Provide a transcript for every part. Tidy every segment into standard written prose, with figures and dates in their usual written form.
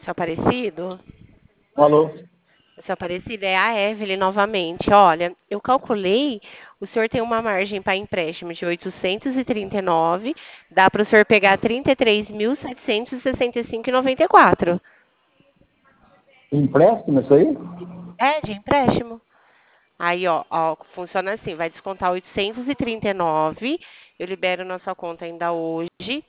Seu Aparecido? Alô? Seu Aparecido, é a Evelyn novamente. Olha, eu calculei, o senhor tem uma margem para empréstimo de 839, dá para o senhor pegar 33.765,94. Empréstimo isso aí? É, de empréstimo. Aí, ó, funciona assim, vai descontar 839, eu libero na sua conta ainda hoje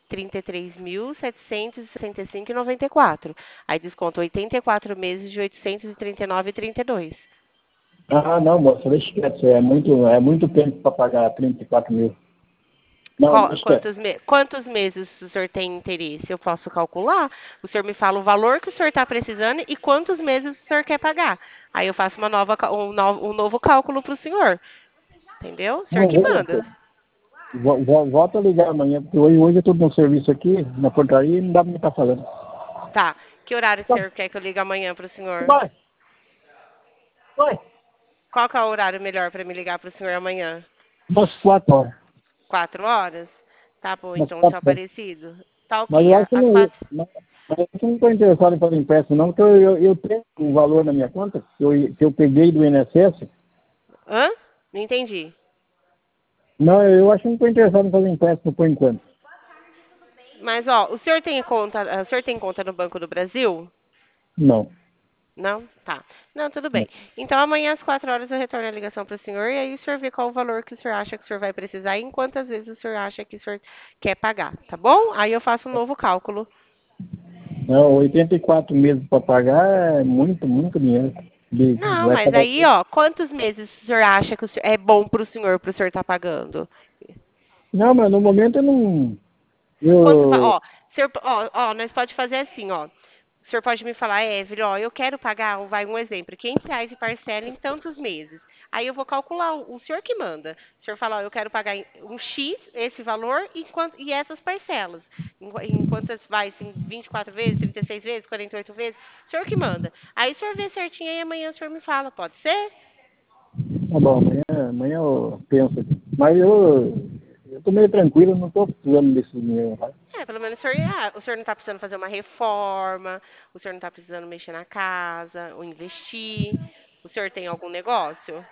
33.765,94. Aí desconta 84 meses de 839,32. Ah, não, moça, deixa quieto. Isso é muito tempo para pagar 34 mil. Não, deixa quieto. Quantos meses o senhor tem interesse? Eu posso calcular? O senhor me fala o valor que o senhor está precisando e quantos meses o senhor quer pagar. Aí eu faço um novo cálculo para o senhor. Entendeu? O senhor Não, que manda. volta a ligar amanhã, porque hoje eu estou no serviço aqui, na portaria, e não dá para me estar falando. Tá. Que horário o Tá, senhor quer que eu ligue amanhã para o senhor? vai, vai. Qual que é o horário melhor para me ligar para o senhor amanhã? Umas 4 horas. 4 horas? Tá bom, Umas então, seu 4 horas. Aparecido. Tá Mas ok. eu acho que Às não, 4. mas eu não estou interessado em fazer empréstimo, não, porque eu tenho um valor na minha conta que eu peguei do INSS. Hã? Não entendi. Não, eu acho que não estou interessado em fazer empréstimo por enquanto. Mas, ó, o senhor tem conta no Banco do Brasil? Não, Não? Tá. Não, tudo não. bem. Então, amanhã às 4 horas eu retorno a ligação para o senhor e aí o senhor vê qual o valor que o senhor acha que o senhor vai precisar e em quantas vezes o senhor acha que o senhor quer pagar, tá bom? Aí eu faço um novo cálculo. Não, 84 meses para pagar é muito, muito dinheiro. Não, Vai mas pagar. aí, ó, quantos meses o senhor acha que é bom para o senhor estar pagando? Não, mas no momento eu não. Ó, Eu. nós pode fazer assim, ó. O senhor pode me falar, Evelyn, ó, eu quero pagar, vai um exemplo, R$ 500 de parcela em tantos meses. Aí eu vou calcular, o senhor que manda. O senhor fala, ó, eu quero pagar um X, esse valor, e essas parcelas. Em quantas vai, assim, 24 vezes, 36 vezes, 48 vezes, o senhor que manda. Aí o senhor vê certinho e amanhã o senhor me fala, pode ser? Tá bom, amanhã eu penso aqui. Mas eu tô meio tranquilo, não tô precisando desse dinheiro, tá? É, pelo menos o senhor não está precisando fazer uma reforma, o senhor não está precisando mexer na casa, ou investir. O senhor tem algum negócio?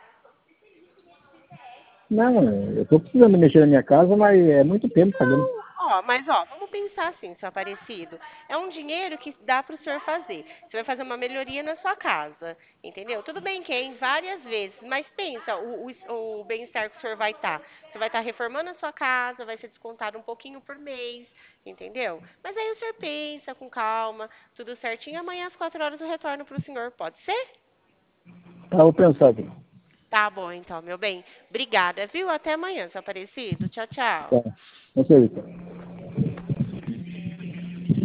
Não, eu tô precisando mexer na minha casa, mas é muito tempo pagando. Não, ó, mas ó, vamos pensar assim, seu Aparecido. É um dinheiro que dá para o senhor fazer. Você vai fazer uma melhoria na sua casa, entendeu? Tudo bem que é em várias vezes, mas pensa o bem-estar que o senhor vai estar. Você vai estar reformando a sua casa, vai ser descontado um pouquinho por mês, entendeu? Mas aí o senhor pensa com calma, tudo certinho. Amanhã às 4 horas eu retorno para o senhor, pode ser? Tá, vou pensar aqui. Tá bom, então, meu bem. Obrigada, viu? Até amanhã, seu Aparecido. Tchau, tchau. Tá, não sei.